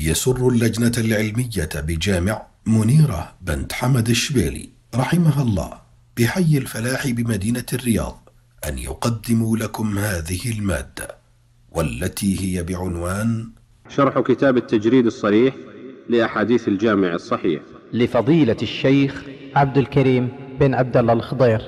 يسر اللجنة العلمية بجامع منيرة بنت حمد الشبيلي رحمها الله بحي الفلاح بمدينة الرياض أن يقدموا لكم هذه المادة، والتي هي بعنوان شرح كتاب التجريد الصريح لأحاديث الجامع الصحيح لفضيلة الشيخ عبد الكريم بن عبد الله الخضير.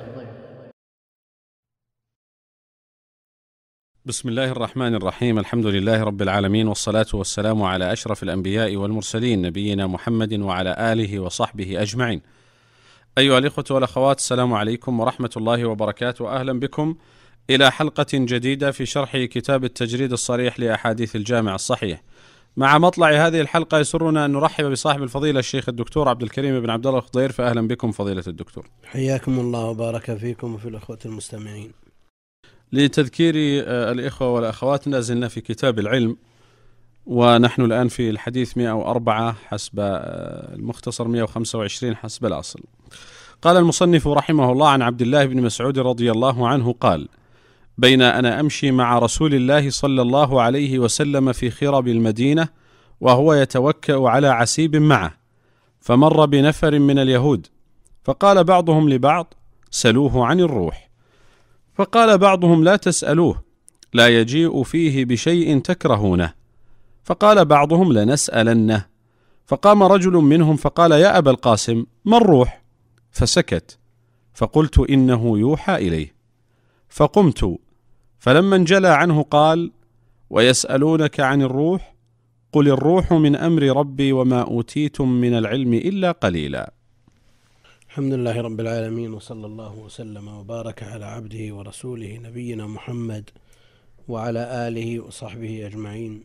بسم الله الرحمن الرحيم. الحمد لله رب العالمين، والصلاة والسلام على أشرف الأنبياء والمرسلين، نبينا محمد وعلى آله وصحبه أجمعين. أيها الإخوة والأخوات، السلام عليكم ورحمة الله وبركاته. أهلا بكم إلى حلقة جديدة في شرح كتاب التجريد الصريح لأحاديث الجامع الصحيح. مع مطلع هذه الحلقة يسرنا أن نرحب بصاحب الفضيلة الشيخ الدكتور عبد الكريم بن عبد الله الخضير، فأهلا بكم فضيلة الدكتور. حياكم الله وبارك فيكم وفي الأخوة المستمعين. لتذكير الإخوة والأخوات، نازلنا في كتاب العلم، ونحن الآن في الحديث 104 حسب المختصر، 125 حسب الأصل. قال المصنف رحمه الله: عن عبد الله بن مسعود رضي الله عنه قال: بين أنا أمشي مع رسول الله صلى الله عليه وسلم في خرب المدينة وهو يتوكأ على عسيب معه، فمر بنفر من اليهود، فقال بعضهم لبعض: سلوه عن الروح. فقال بعضهم: لا تسألوه، لا يجيء فيه بشيء تكرهونه. فقال بعضهم: لنسألنه. فقام رجل منهم فقال: يا أبا القاسم، ما الروح؟ فسكت، فقلت: إنه يوحى إليه. فقمت، فلما انجلى عنه قال: ويسألونك عن الروح، قل الروح من أمر ربي وما أوتيتم من العلم إلا قليلا. الحمد لله رب العالمين، وصلى الله وسلم وبارك على عبده ورسوله نبينا محمد وعلى آله وصحبه أجمعين.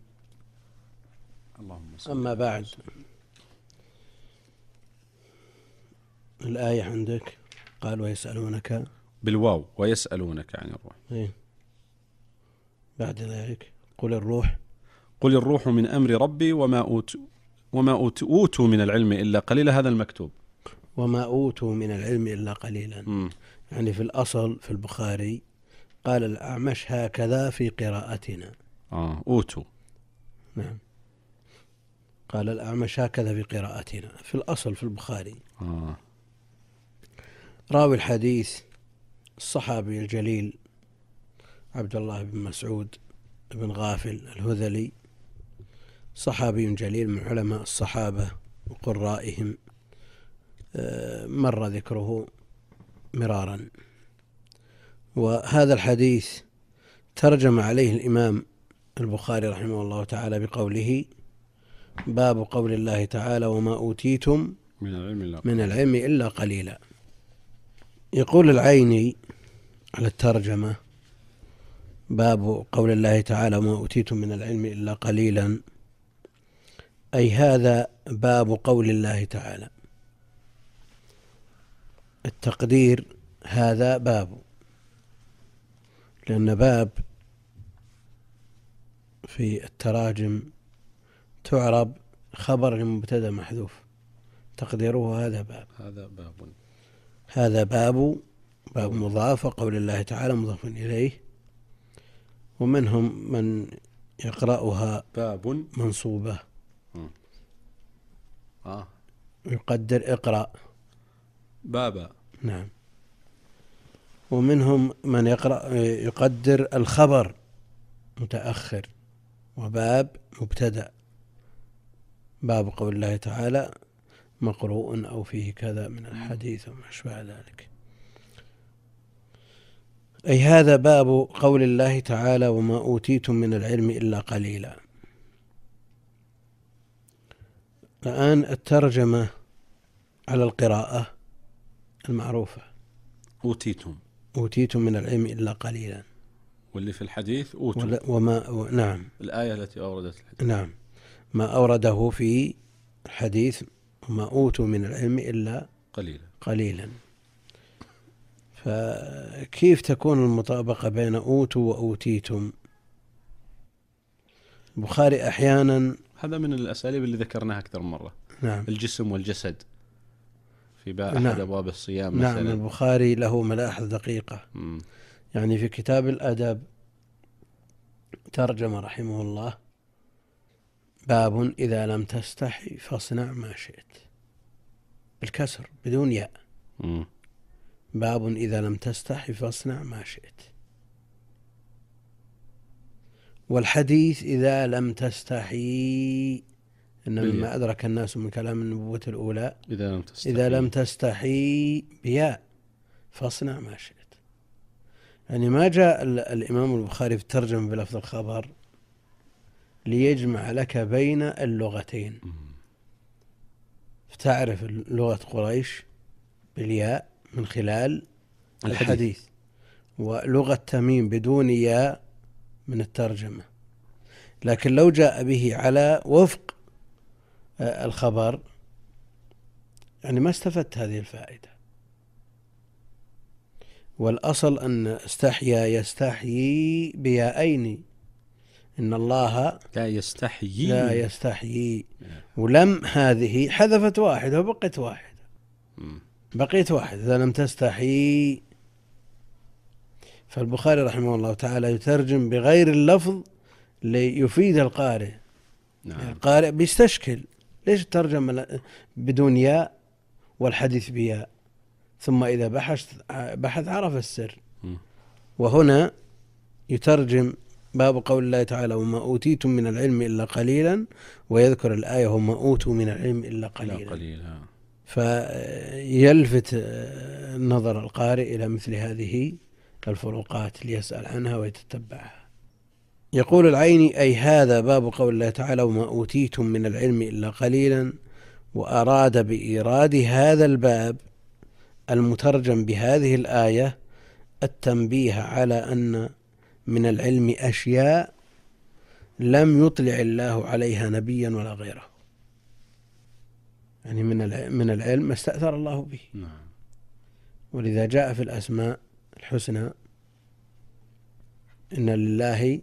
أما بعد، الآية عندك قال: ويسألونك بالواو، ويسألونك عن الروح. بعد ذلك قل الروح، قل الروح من أمر ربي وما أوتوا من العلم إلا قليلا. هذا المكتوب، وما أوتوا من العلم إلا قليلا. يعني في الأصل في البخاري قال الأعمش هكذا في قراءتنا. أوتوا، نعم، قال الأعمش هكذا في قراءتنا في الأصل في البخاري. راوي الحديث الصحابي الجليل عبد الله بن مسعود بن غافل الهذلي، صحابي جليل من علماء الصحابة وقرائهم، مر ذكره مرارا. وهذا الحديث ترجم عليه الإمام البخاري رحمه الله تعالى بقوله: باب قول الله تعالى: وما أوتيتم من العلم إلا قليلا. يقول العيني على الترجمة: باب قول الله تعالى: وما أوتيتم من العلم إلا قليلا، أي هذا باب قول الله تعالى. التقدير هذا باب، لأن باب في التراجم تعرب خبر لمبتدأ محذوف، تقديره هذا باب. هذا باب مضاف، وقول الله تعالى مضاف إليه. ومنهم من يقرأها باب منصوبة، يقدر اقرأ بابا. نعم. ومنهم من يقدر الخبر متأخر، وباب مبتدأ، باب قول الله تعالى مقروء أو فيه كذا من الحديث وما أشبه ذلك. أي هذا باب قول الله تعالى: وما أوتيتم من العلم إلا قليلا. الآن الترجمة على القراءة المعروفة: أوتيتم من العلم إلا قليلا. واللي في الحديث أوتوا نعم، الآية التي أوردت الحديث. نعم، ما أورده في الحديث: وما أوتوا من العلم إلا قليلا. فكيف تكون المطابقة بين أوتوا وأوتيتم؟ البخاري أحيانا، هذا من الأساليب اللي ذكرناها أكثر من مرة. نعم، الجسم والجسد في أحد أبواب الصيام مثلا. نعم، البخاري له ملاحظ دقيقة. يعني في كتاب الأدب ترجم رحمه الله باب إذا لم تستحي فاصنع ما شئت، بالكسر بدون ياء. باب إذا لم تستحي فاصنع ما شئت. والحديث إذا لم تستحي، إن مما أدرك الناس من كلام النبوة الأولى إذا لم تستحي بياء فاصنع ما شئت. يعني ما جاء الإمام البخاري في الترجمة بلفظ الخبر ليجمع لك بين اللغتين، فتعرف لغة قريش بالياء من خلال الحديث، ولغة تميم بدون ياء من الترجمة. لكن لو جاء به على وفق الخبر يعني ما استفدت هذه الفائدة. والأصل أن استحيا يستحيي بياءين، إن الله لا يستحيي ولم هذه حذفت واحدة وبقيت واحدة، بقيت واحدة إذا لم تستحيي. فالبخاري رحمه الله تعالى يترجم بغير اللفظ ليفيد القارئ. نعم. القارئ بيستشكل ليش الترجمة بدون ياء والحديث بياء، ثم إذا بحث عرف السر. وهنا يترجم باب قول الله تعالى وما أوتيتم من العلم إلا قليلا، ويذكر الآية وما أوتوا من العلم إلا قليلا. فيلفت نظر القارئ إلى مثل هذه الفروقات ليسأل عنها ويتتبعها. يقول العيني أي هذا باب قول الله تعالى وما أوتيتم من العلم إلا قليلا، وأراد بإيراد هذا الباب المترجم بهذه الآية التنبيه على أن من العلم أشياء لم يطلع الله عليها نبيا ولا غيره. يعني من العلم ما استأثر الله به. ولذا جاء في الأسماء الحسنى إن لله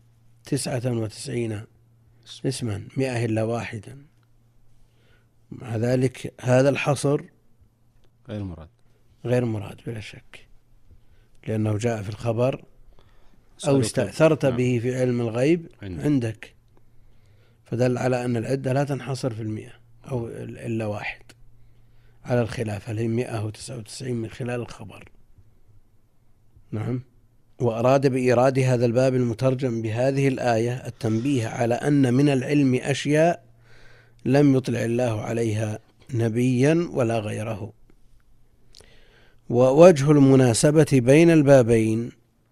99 اسما 100 إلا واحدا. مع ذلك هذا الحصر غير مراد بلا شك، لأنه جاء في الخبر أو استأثرت به في علم الغيب عندك، فدل على أن العدة لا تنحصر في 100 أو إلا واحد، على الخلاف هل هي 199 من خلال الخبر. نعم. وأراد بإيراد هذا الباب المترجم بهذه الآية التنبيه على أن من العلم أشياء لم يطلع الله عليها نبيا ولا غيره. ووجه المناسبة بين البابين،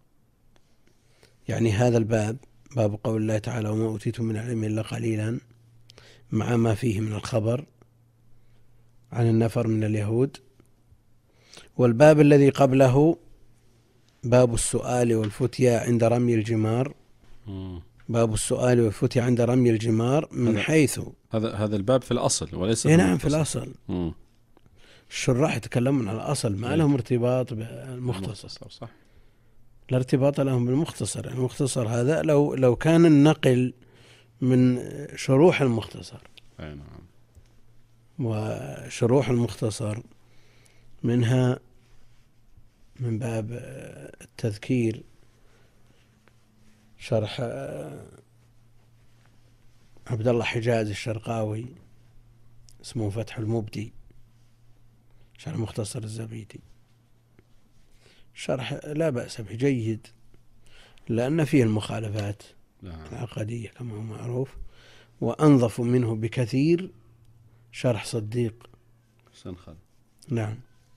يعني هذا الباب باب قول الله تعالى وما أوتيتم من العلم إلا قليلا، مع ما فيه من الخبر عن النفر من اليهود. والباب الذي قبله باب السؤال والفتيا عند رمي الجمار، باب السؤال والفتيا عند رمي الجمار من حيث هذا الباب في الأصل وليس نعم في الأصل. الشراح يتكلمون على الأصل، ما لهم ارتباط بالمختصر. صح، لا ارتباط لهم بالمختصر. المختصر هذا لو كان النقل من شروح المختصر. نعم. وشروح المختصر منها من باب التذكير شرح عبد الله حجاز الشرقاوي اسمه فتح المبدي، شرح مختصر الزبيدي، شرح لا بأس به جيد لأن فيه المخالفات العقدية كما هو معروف. وأنظف منه بكثير شرح صديق سنخل. نعم،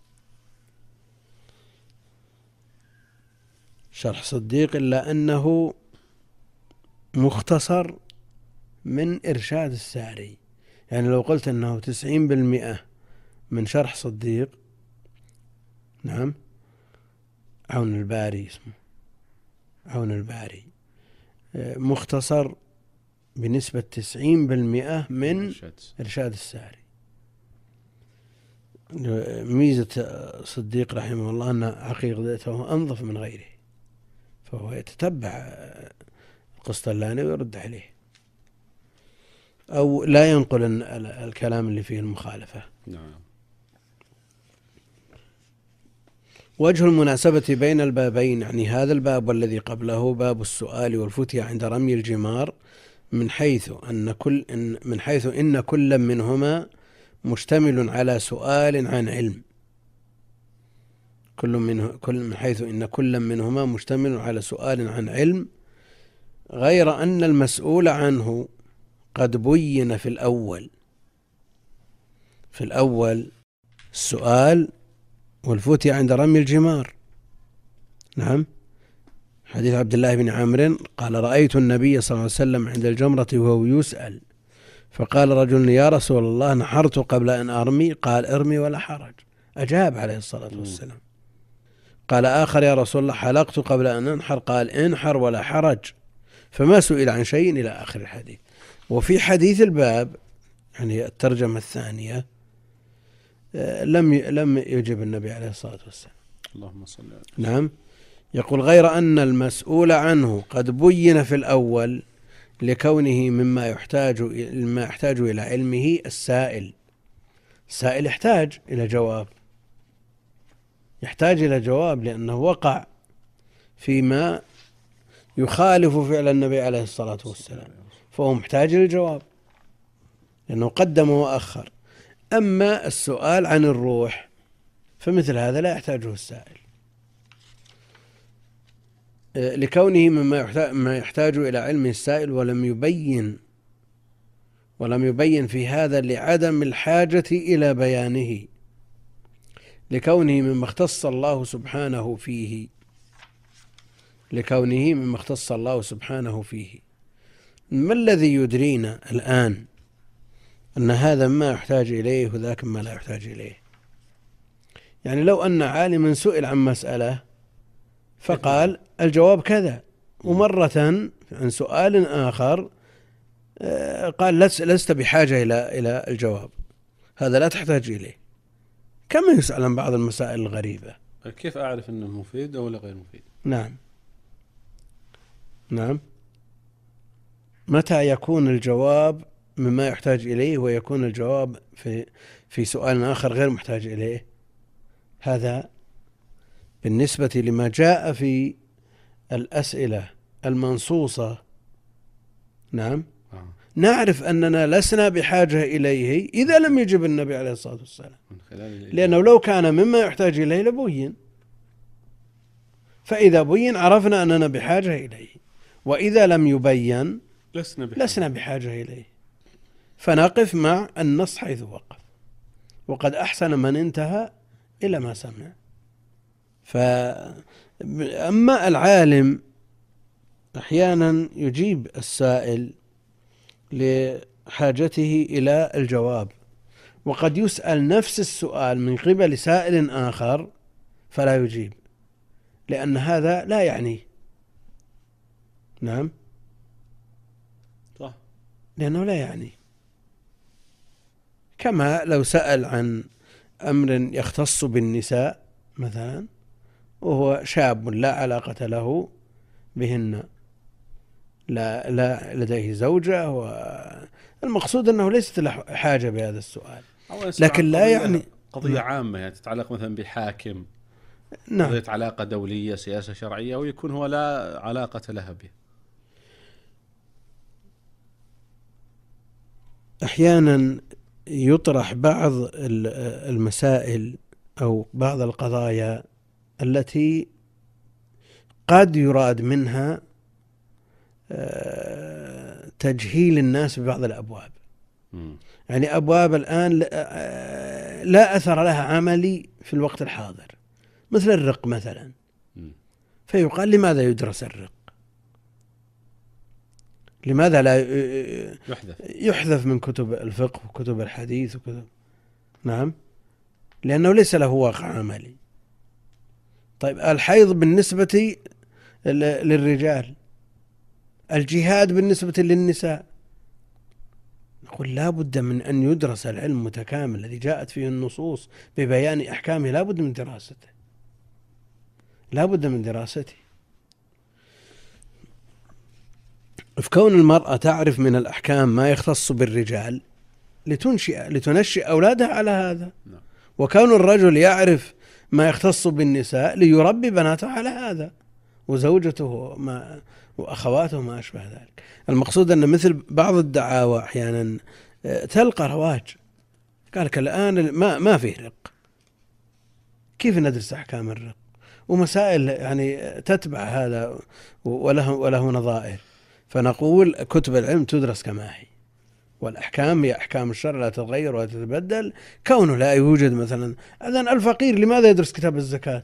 شرح صديق، إلا أنه مختصر من إرشاد الساري. يعني لو قلت أنه 90% من شرح صديق، نعم، عون الباري اسمه عون الباري، مختصر بنسبة 90% من إرشاد الساري. ميزة صديق رحمه الله أن عقيدته أنظف من غيره، فهو يتتبع القسطلاني ويرد عليه، أو لا ينقل الكلام اللي فيه المخالفة. نعم. وجه المناسبة بين البابين، يعني هذا الباب والذي قبله باب السؤال والفتيا عند رمي الجمار، من حيث إن كل منهما مشتمل على سؤال عن علم. من حيث إن كل منهما مشتمل على سؤال عن علم، غير أن المسؤول عنه قد بين في الأول السؤال والفتية عند رمي الجمار. نعم، حديث عبد الله بن عمرو قال: رأيت النبي صلى الله عليه وسلم عند الجمرة وهو يسأل، فقال رجل: يا رسول الله، نحرت قبل أن أرمي. قال: ارمي ولا حرج. أجاب عليه الصلاة والسلام. قال آخر: يا رسول الله، حلقت قبل أن أنحر. قال: انحر ولا حرج. فما سئل عن شيء إلى آخر الحديث. وفي حديث الباب، يعني الترجمة الثانية، لم يجب النبي عليه الصلاة والسلام. اللهم صل على. نعم، يقول: غير أن المسؤول عنه قد بين في الأول لكونه مما يحتاج إلى علمه السائل يحتاج إلى جواب، لأنه وقع فيما يخالف فعل النبي عليه الصلاة والسلام، فهو محتاج للجواب لأنه قدم وأخر. أما السؤال عن الروح فمثل هذا لا يحتاجه السائل، لكونه مما يحتاج إلى علم السائل، ولم يبين في هذا لعدم الحاجة إلى بيانه، لكونه مما اختص الله سبحانه فيه. ما الذي يدرينا الآن أن هذا ما يحتاج إليه وذاك ما لا يحتاج إليه؟ يعني لو أن عالما سئل عن مسألة فقال الجواب كذا، ومرة عن سؤال آخر قال لست بحاجة إلى الجواب، هذا لا تحتاج إليه. كما يسأل عن بعض المسائل الغريبة. كيف أعرف أنه مفيد أو غير مفيد؟ نعم، متى يكون الجواب مما يحتاج إليه ويكون الجواب في سؤال آخر غير محتاج إليه؟ هذا بالنسبة لما جاء في الأسئلة المنصوصة. نعم، نعرف أننا لسنا بحاجة إليه إذا لم يجب النبي عليه الصلاة والسلام، لأنه لو كان مما يحتاج إليه لبين، فإذا بين عرفنا أننا بحاجة إليه، وإذا لم يبين لسنا بحاجة إليه، فنقف مع النص حيث وقف، وقد أحسن من انتهى إلى ما سمع. فأما العالم أحيانا يجيب السائل لحاجته إلى الجواب، وقد يسأل نفس السؤال من قبل سائل آخر فلا يجيب، لأن هذا لا يعنيه. نعم، لأنه لا يعني. كما لو سأل عن أمر يختص بالنساء مثلا وهو شاب لا علاقة له بهن، لا لديه زوجة، والمقصود أنه ليست له حاجة بهذا السؤال، لكن لا يعني قضية عامة يعني تتعلق مثلا بحاكم، نعم، قضية علاقة دولية، سياسة شرعية، ويكون هو لا علاقة لها به. أحيانا يطرح بعض المسائل أو بعض القضايا التي قد يراد منها تجهيل الناس ببعض الأبواب. يعني أبواب الآن لا أثر لها عملي في الوقت الحاضر، مثل الرق مثلا، فيقال لماذا يدرس الرق؟ لماذا لا يحذف من كتب الفقه وكتب الحديث نعم، لأنه ليس له واقع عملي. طيب الحيض بالنسبة للرجال، الجهاد بالنسبة للنساء، نقول لا بد من أن يدرس العلم متكامل الذي جاءت فيه النصوص ببيان أحكامه، لا بد من دراسته. في كون المرأة تعرف من الأحكام ما يختص بالرجال لتنشئ أولادها على هذا، وكون الرجل يعرف ما يختص بالنساء ليربي بناته على هذا، وزوجته وأخواته ما أشبه ذلك. المقصود أن مثل بعض الدعاوى أحيانا تلقى رواج، قال لك الآن ما فيه رق، كيف ندرس أحكام الرق؟ ومسائل يعني تتبع هذا وله نظائر. فنقول كتب العلم تدرس كما هي، والأحكام هي أحكام الشرع لا تتغير ولا تتبدل. كونه لا يوجد مثلا أذن الفقير لماذا يدرس كتاب الزكاة؟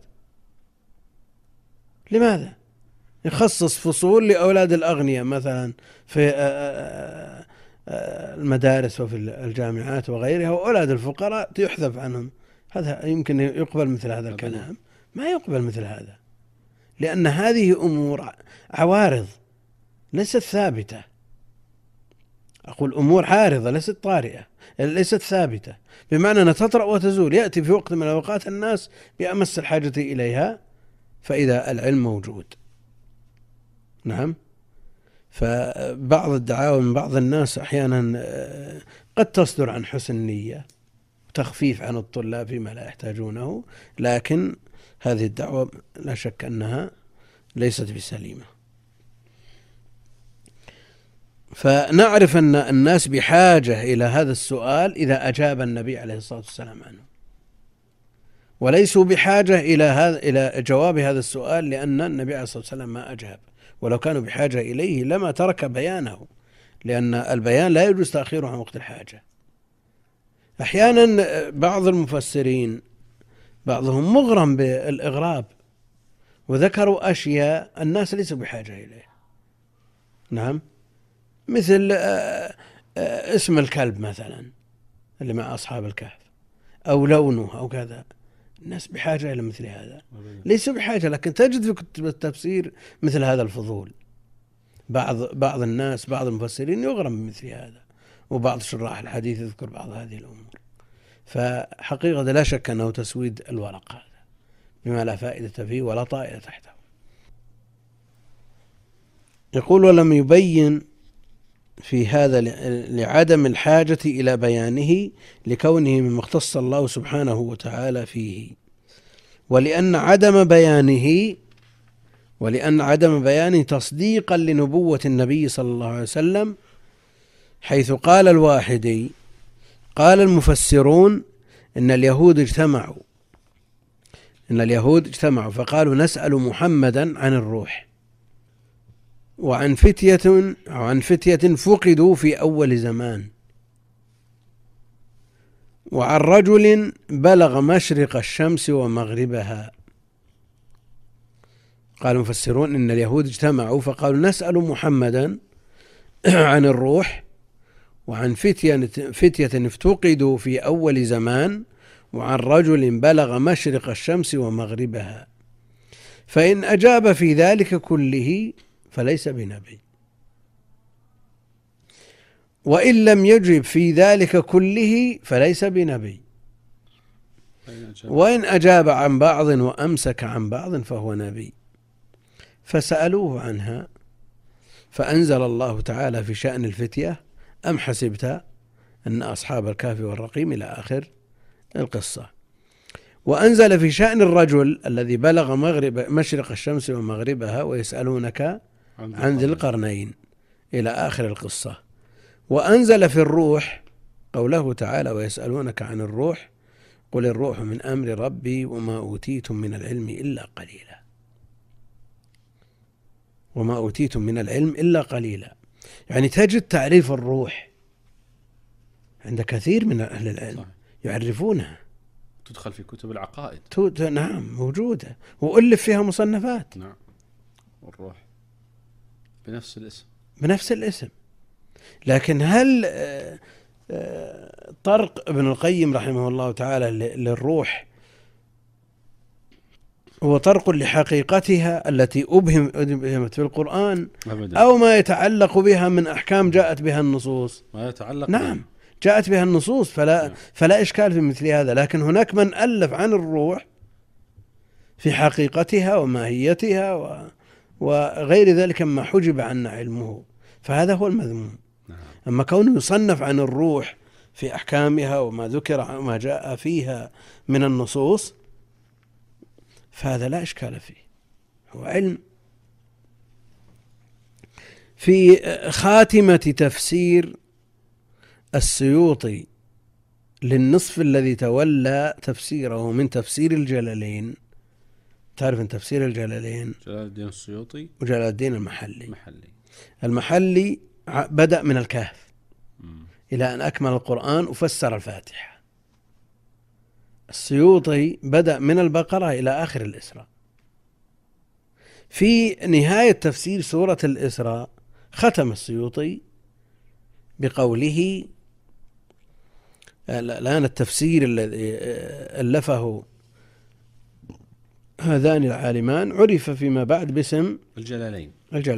لماذا يخصص فصول لأولاد الأغنياء مثلا في المدارس وفي الجامعات وغيرها، وأولاد الفقراء يحذف عنهم؟ هذا يمكن يقبل مثل هذا الكلام؟ ما يقبل مثل هذا، لأن هذه أمور عوارض ليست ثابتة. أقول أمور عارضة ليست طارئة، ليست ثابتة، بمعنى أنها تطرأ وتزول، يأتي في وقت من الأوقات الناس بأمس الحاجة إليها فإذا العلم موجود. نعم. فبعض الدعاوى من بعض الناس أحيانا قد تصدر عن حسن نية وتخفيف عن الطلاب فيما لا يحتاجونه، لكن هذه الدعوة لا شك أنها ليست بسليمة. فنعرف أن الناس بحاجة إلى هذا السؤال إذا أجاب النبي عليه الصلاة والسلام عنه، وليسوا بحاجة إلى جواب هذا السؤال لأن النبي عليه الصلاة والسلام ما أجاب. ولو كانوا بحاجة إليه لما ترك بيانه، لأن البيان لا يجوز تأخيره عن وقت الحاجة. أحيانا بعض المفسرين بعضهم مغرم بالإغراب وذكروا أشياء الناس ليسوا بحاجة إليه. نعم. مثل اسم الكلب مثلا اللي مع أصحاب الكهف، أو لونه أو كذا، الناس بحاجة إلى مثل هذا؟ ليسوا بحاجة، لكن تجد في كتب التفسير مثل هذا الفضول. بعض الناس بعض المفسرين يغرم بمثل هذا، وبعض شراح الحديث يذكر بعض هذه الأمور. فحقيقة لا شك أنه تسويد الورق هذا بما لا فائدة فيه ولا طائل تحته. يقول: ولم يبين في هذا لعدم الحاجة إلى بيانه لكونه مما اختص الله سبحانه وتعالى فيه، ولأن عدم بيانه تصديقا لنبوة النبي صلى الله عليه وسلم، حيث قال الواحدي: قال المفسرون إن اليهود اجتمعوا فقالوا نسأل محمدا عن الروح، وعن فتية فقدوا في أول زمان، وعن رجل بلغ مشرق الشمس ومغربها. قال المفسرون إن اليهود اجتمعوا فقالوا نسأل محمدا عن الروح، وعن فتية افتقدوا في أول زمان، وعن رجل بلغ مشرق الشمس ومغربها. فإن أجاب في ذلك كله فليس بنبي، وإن لم يجب في ذلك كله فليس بنبي، وإن أجاب عن بعض وأمسك عن بعض فهو نبي. فسألوه عنها فأنزل الله تعالى في شأن الفتية: أم حسبت أن أصحاب الكهف والرقيم إلى آخر القصة. وأنزل في شأن الرجل الذي بلغ مشرق الشمس ومغربها ويسألونك عن ذي القرنين إلى آخر القصة. وأنزل في الروح قوله تعالى: ويسألونك عن الروح قل الروح من أمر ربي وما أوتيتم من العلم إلا قليلا. وما أوتيتم من العلم إلا قليلا، يعني تجد تعريف الروح عند كثير من أهل العلم يعرفونها، تدخل في كتب العقائد. نعم موجودة، وألف فيها مصنفات. نعم. والروح بنفس الاسم. لكن هل طرق ابن القيم رحمه الله تعالى للروح هو طرق لحقيقتها التي أبهمت في القرآن أبدا، أو ما يتعلق بها من أحكام جاءت بها النصوص؟ ما يتعلق نعم جاءت بها النصوص، فلا إشكال في مثل هذا. لكن هناك من ألف عن الروح في حقيقتها وماهيتها وغير ذلك ما حجب عنا علمه، فهذا هو المذموم. أما كونه يصنف عن الروح في أحكامها وما ذكر وما جاء فيها من النصوص فهذا لا إشكال فيه، هو علم في خاتمة تفسير السيوطي للنصف الذي تولى تفسيره من تفسير الجلالين. تعرف أن تفسير الجلالين جلال الدين السيوطي وجلال الدين المحلي بدأ من الكهف إلى أن أكمل القرآن وفسر الفاتحة. السيوطي بدأ من البقرة إلى آخر الإسراء. في نهاية تفسير سورة الإسراء ختم السيوطي بقوله، الآن التفسير الذي ألفه هذان العالمان عرف فيما بعد باسم الجلالين،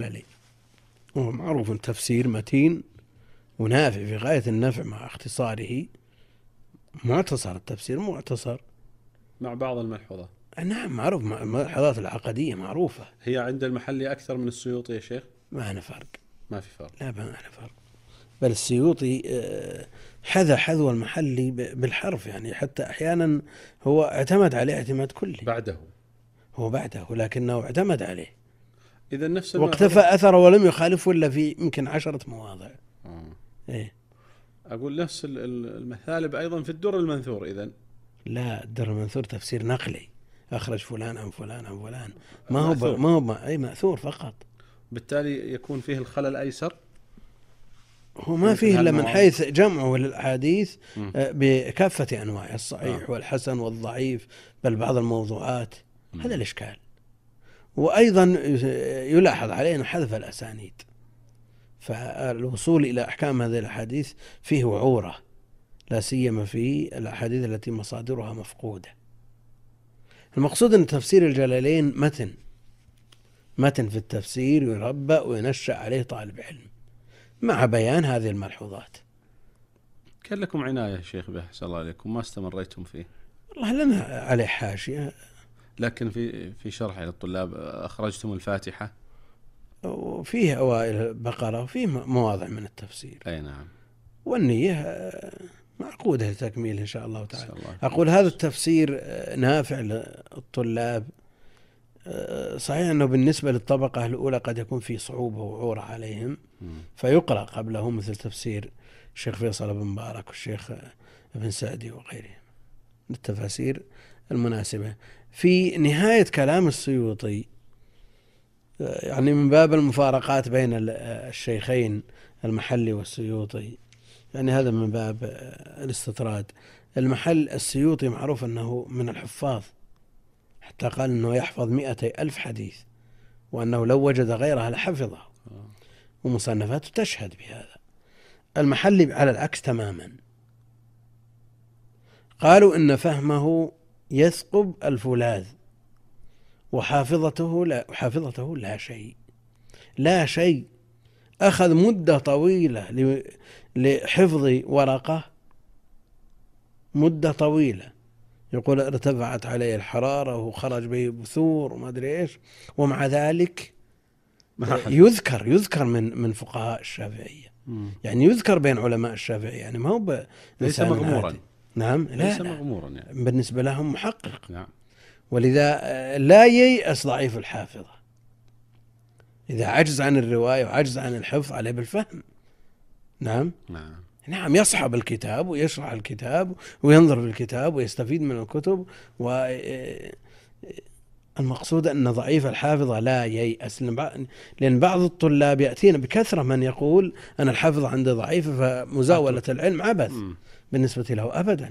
وهو معروف تفسير متين ونافع في غاية النفع مع اختصاره، معتصر التفسير معتصر مع بعض الملحوظات. نعم معروف، الملحوظات العقدية معروفة. هي عند المحلي أكثر من السيوطي يا شيخ؟ ما أنا فرق، ما في فرق، لا ما أنا فرق، بل السيوطي حذو المحلي بالحرف، يعني حتى أحيانا هو اعتمد عليه اعتماد كلي بعده لكنه اعتمد عليه إذا نفس واقتفى أثره ولم يخالفه إلا في يمكن 10 مواضع. إيه؟ أقول نفس المثالب أيضا في الدر المنثور. إذن لا، الدر المنثور تفسير نقلي، أخرج فلان عن فلان عن فلان، ما هو أي مأثور فقط، بالتالي يكون فيه الخلل أيسر. هو ما فيه إلا من حيث جمعه للأحاديث بكافة أنواع الصحيح والحسن والضعيف، بل بعض الموضوعات. هذا الإشكال. وأيضا يلاحظ علينا حذف الأسانيد، فالوصول إلى أحكام هذه الأحاديث فيه وعورة، لا سيما في الأحاديث التي مصادرها مفقودة. المقصود أن تفسير الجلالين متن في التفسير يربى وينشأ عليه طالب علم مع بيان هذه الملحوظات. كان لكم عناية شيخ به أحسن الله عليكم، ما استمريتم فيه؟ والله لنا عليه حاشية، لكن في شرح للطلاب أخرجتم الفاتحة وفيه أوائل البقرة وفيه مواضع من التفسير. أي نعم. والنية معقودة لتكميل إن شاء الله تعالى. أقول هذا التفسير نافع للطلاب. صحيح أنه بالنسبة للطبقة الأولى قد يكون في صعوبة وعورة عليهم، فيقرأ قبله مثل تفسير الشيخ فيصل بن مبارك والشيخ ابن سعدي وغيرهم للتفاسير المناسبة. في نهاية كلام السيوطي، يعني من باب المفارقات بين الشيخين المحلي والسيوطي، يعني هذا من باب الاستطراد. السيوطي معروف أنه من الحفاظ، حتى قال أنه يحفظ 200,000 حديث، وأنه لو وجد غيرها لحفظه، ومصنفاته تشهد بهذا. المحلي على العكس تماما، قالوا إن فهمه يثقب الفولاذ، وحافظته لا شيء. أخذ مدة طويلة لحفظ ورقة، مدة طويلة، يقول ارتفعت عليه الحرارة وخرج به بثور وما أدري إيش، ومع ذلك يذكر من فقهاء الشافعية، يعني يذكر بين علماء الشافعية، يعني ما هو ليس مغمورا. نعم، ليس مغمورا يعني. بالنسبة لهم محقق. نعم. ولذا لا ييأس ضعيف الحافظة إذا عجز عن الرواية وعجز عن الحفظ، عليه بالفهم. نعم، يصحب الكتاب ويشرح الكتاب وينظر في الكتاب ويستفيد من الكتب. والمقصود أن ضعيف الحافظة لا ييأس، لأن بعض الطلاب يأتينا بكثرة من يقول أنا الحافظة عندي ضعيفة، فمزاولة العلم عبث بالنسبة له. أبدا،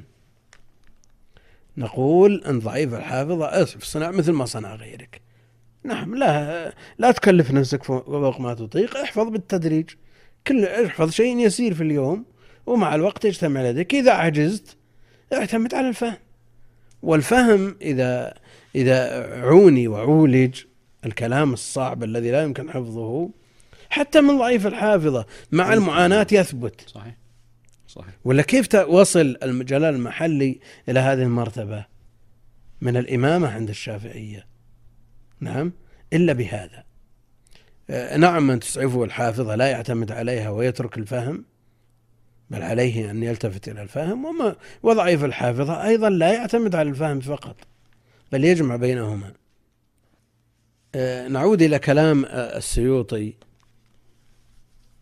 نقول أن ضعيف الحافظة صنع مثل ما صنع غيرك. نعم، لا تكلف نفسك فوق ما تطيق، احفظ بالتدريج، احفظ شيء يسير في اليوم، ومع الوقت يجتمع لديك. إذا عجزت اعتمد على الفهم، والفهم إذا عوني وعولج الكلام الصعب الذي لا يمكن حفظه حتى من ضعيف الحافظة مع المعاناة يثبت. صحيح. ولا كيف وصل الجلال المحلي إلى هذه المرتبة من الإمامة عند الشافعية؟ نعم، إلا بهذا. نعم، من تسعفه الحافظة لا يعتمد عليها ويترك الفهم، بل عليه أن يلتفت إلى الفهم. وضعيف الحافظة أيضا لا يعتمد على الفهم فقط، بل يجمع بينهما. نعود إلى كلام السيوطي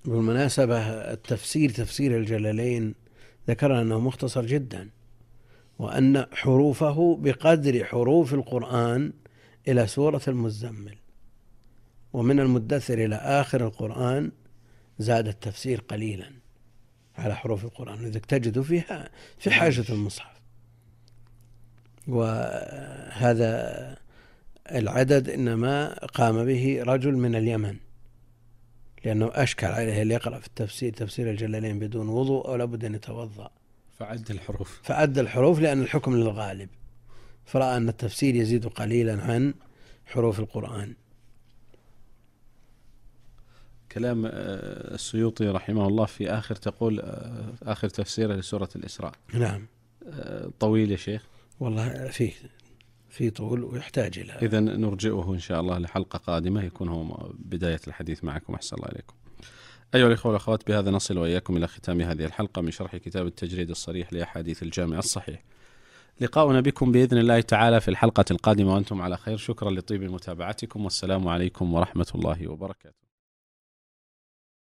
بالمناسبة تفسير الجلالين ذكرنا أنه مختصر جدا، وأن حروفه بقدر حروف القرآن إلى سورة المزمل، ومن المدثر إلى آخر القرآن زاد التفسير قليلا على حروف القرآن، لذلك تجد فيها في حاجة المصحف. وهذا العدد إنما قام به رجل من اليمن، لأنه أشكل عليه اللي يقرأ في تفسير الجلالين بدون وضوء أو لابد أن يتوضأ، فعد الحروف لأن الحكم للغالب، فرأى أن التفسير يزيد قليلا عن حروف القرآن. كلام السيوطي رحمه الله في آخر تقول آخر تفسيره لسورة الإسراء. نعم. طويل يا شيخ؟ والله في طول ويحتاج إلى، إذن نرجئه إن شاء الله لحلقة قادمة يكون هو بداية الحديث معكم. أحسن الله إليكم. أيها الإخوة والأخوات، بهذا نصل وإياكم إلى ختام هذه الحلقة من شرح كتاب التجريد الصريح لأحاديث الجامع الصحيح. لقاؤنا بكم بإذن الله تعالى في الحلقة القادمة وأنتم على خير. شكرا لطيب متابعتكم، والسلام عليكم ورحمة الله وبركاته.